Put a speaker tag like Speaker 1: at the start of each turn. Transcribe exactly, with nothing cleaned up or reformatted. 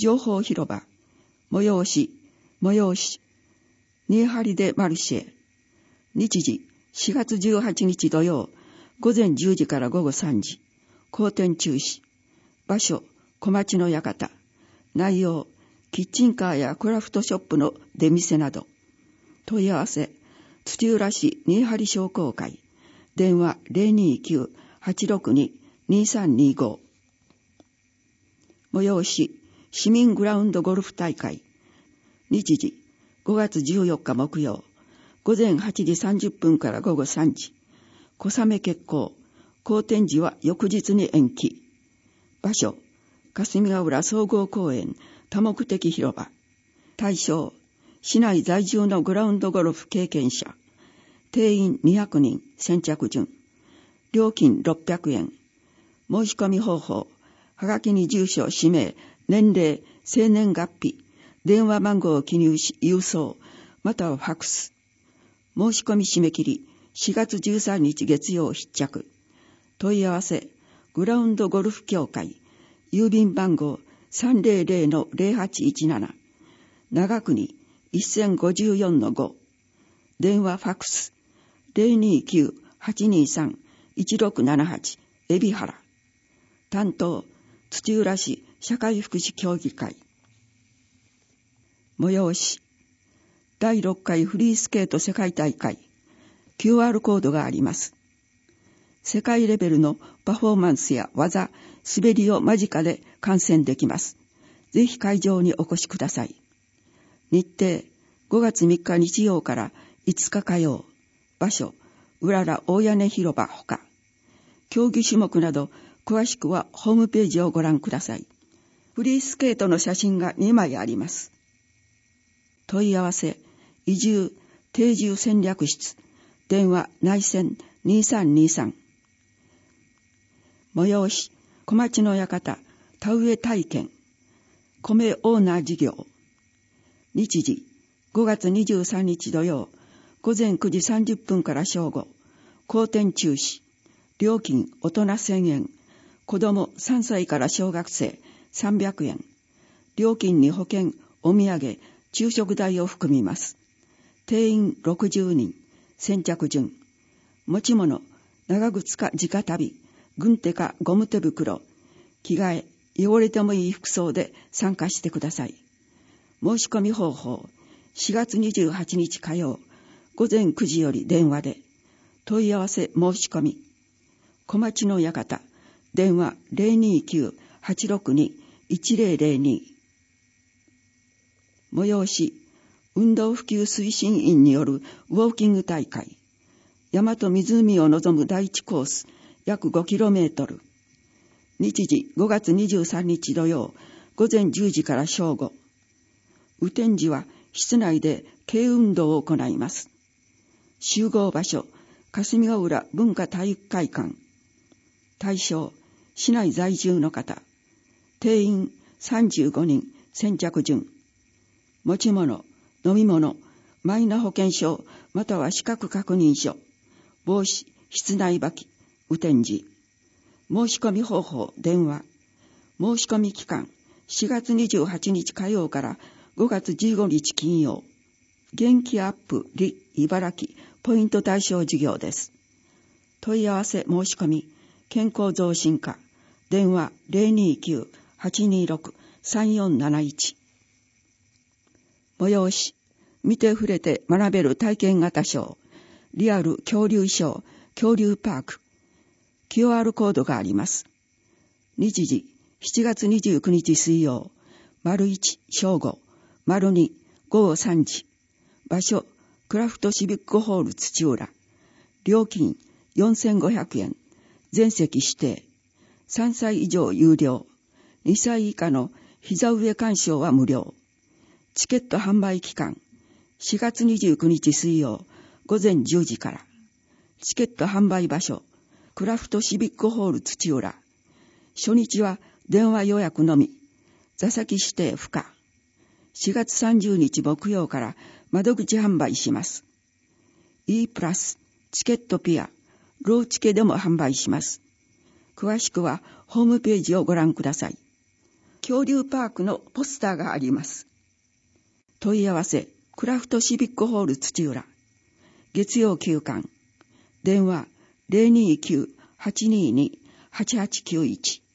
Speaker 1: 情報広場、催し、催し、新張でマルシェ、日時しがつじゅうはちにち土曜、午前じゅうじから午後さんじ、公店中止、場所、小町の館、内容、キッチンカーやクラフトショップの出店など、問い合わせ、土浦市新張商工会、電話 ゼロにきゅう はちろくに にさんにご。催し、市民グラウンドゴルフ大会、日時ごがつじゅうよっか木曜、午前はちじさんじゅっぷんから午後さんじ、小雨決行、公展時は翌日に延期。場所、霞ヶ浦総合公園多目的広場。対象、市内在住のグラウンドゴルフ経験者。定員にひゃくにん、先着順。料金ろっぴゃくえん。申し込み方法、はがきに住所、氏名、年齢、生年月日、電話番号を記入し郵送、またはファックス。申し込み締め切り、しがつじゅうさんにち月曜必着。問い合わせ、グラウンドゴルフ協会、郵便番号 さんぜろぜろのぜろはちいちなな、長国 いちごよんのご、電話ファックス ゼロにきゅう はちにさん いちろくななはち、海老原。担当、土浦市社会福祉協議会。催し、だいろっかいフリースケート世界大会、キューアール コードがあります。世界レベルのパフォーマンスや技、滑りを間近で観戦できます。ぜひ会場にお越しください。日程、ごがつみっか日曜からいつか火曜。場所、うらら大屋根広場ほか。競技種目など、詳しくはホームページをご覧ください。フリースケートの写真がにまいあります。問い合わせ、移住、定住戦略室、電話内線にさんにさん。催し、小町の館、田植え体験、米オーナー事業。日時、ごがつにじゅうさんにち土曜、午前くじさんじゅっぷんから正午、公店中止、料金大人せんえん、子供さんさいから小学生さんびゃくえん、料金に保険、お土産、昼食代を含みます。定員ろくじゅうにん、先着順。持ち物、長靴か直旅、軍手かゴム手袋、着替え、汚れてもいい服装で参加してください。申し込み方法、しがつにじゅうはちにち火曜、午前くじより電話で。問い合わせ申し込み。小町の館、電話 ゼロにきゅう はちろくに いちぜろぜろに。催し、運動普及推進員によるウォーキング大会。大和湖を望む第一コース、約ごキロメートル。日時ごがつにじゅうさんにち土曜、午前じゅうじから正午。雨天時は室内で軽運動を行います。集合場所、霞ヶ浦文化体育会館。対象、市内在住の方。定員さんじゅうごにん、先着順。持ち物、飲み物、マイナ保険証、または資格確認書、帽子、室内履き、雨天時。申し込み方法、電話。申し込み期間、しがつにじゅうはちにち火曜からごがつじゅうごにち金曜。元気アップリ茨城ポイント対象事業です。問い合わせ申し込み、健康増進課、電話 ゼロにきゅう はちにろく さんよんなないち。催し、見て触れて学べる体験型ショー、リアル恐竜ショー、恐竜パーク。キューアール コードがあります。日時、しちがつにじゅうくにち水曜、丸いち正午、丸に午後さんじ。場所、クラフトシビックホール土浦。料金よんせんごひゃくえん。全席指定。さんさい以上有料。にさい以下の膝上鑑賞は無料。チケット販売期間、しがつにじゅうくにち水曜、午前じゅうじから。チケット販売場所、クラフトシビックホール土浦。初日は電話予約のみ。座席指定不可。しがつさんじゅうにち木曜から窓口販売します。E プラス、チケットピア、ローチケでも販売します。詳しくはホームページをご覧ください。 恐竜パークのポスターがあります。問い合わせ、クラフトシビックホール土浦。月曜休館。電話 ゼロにーきゅう はちにーに はちはちきゅういち。